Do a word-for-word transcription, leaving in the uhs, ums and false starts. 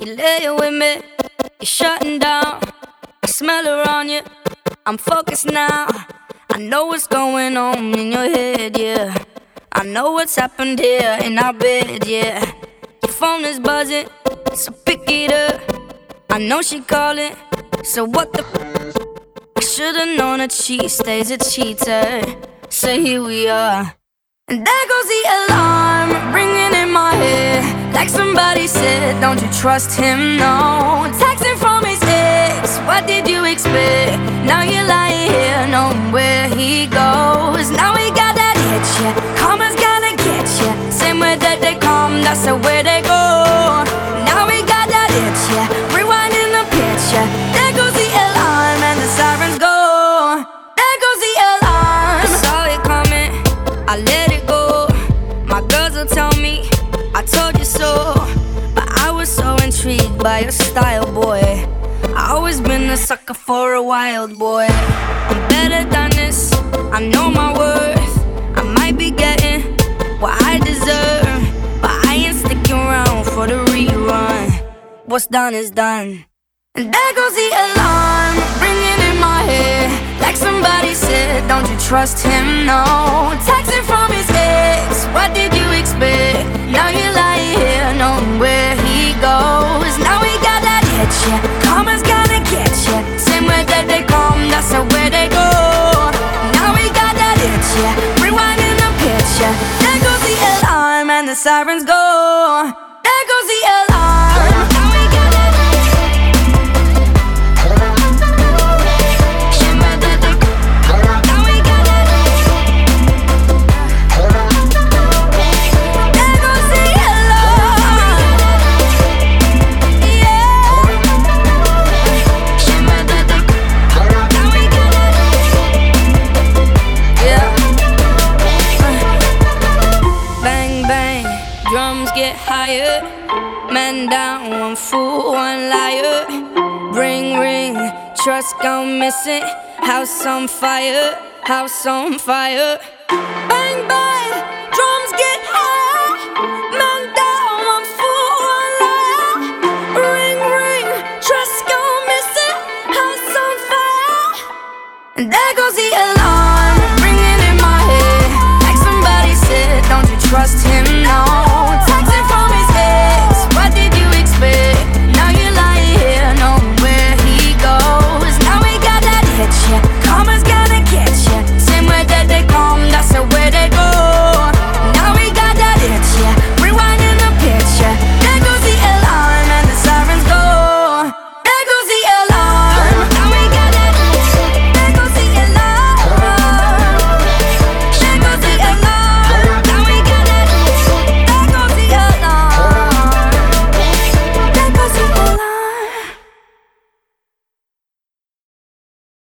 You lay with me, you're shutting down. I smell her on you, I'm focused now. I know what's going on in your head, yeah. I know what's happened here in our bed, yeah. Your phone is buzzing, so pick it up. I know she calling, so what the f? I should've known that she stays a cheater. So here we are. And there goes the alarm, ringing in my head. Like somebody said, don't you trust him, no. Texting from his ex, what did you expect? Now you're lying here, knowing where he goes. Now we got that itch, yeah, karma's gonna get ya. Same way that they come, that's the way they go. Now we got that itch, yeah, rewinding the picture. There goes the alarm and the sirens go. There goes the alarm. I saw it coming, I let it go. My girls will tell me, I told you so. But I was so intrigued by your style, boy. I always been a sucker for a wild boy. I'm better than this, I know my worth. I might be getting what I deserve, but I ain't sticking around for the rerun. What's done is done. And there goes the alarm, ringing in my head. Like somebody said, don't you trust him, no. Texting from his ex, what did you expect? Now you're lying here, knowing where he goes. Now we got that itch, yeah, karma's gonna get ya. Same way that they come, that's the way they go. Now we got that itch, yeah, rewinding the picture. There goes the alarm and the sirens go. There goes the alarm. Now we got that itch. Now we got that itch. There goes the alarm. Yeah. Now we got that itch. Yeah. Bang, bang, drums get higher. Man down, one fool, one liar. Ring, ring, trust gone missing. House on fire, house on fire.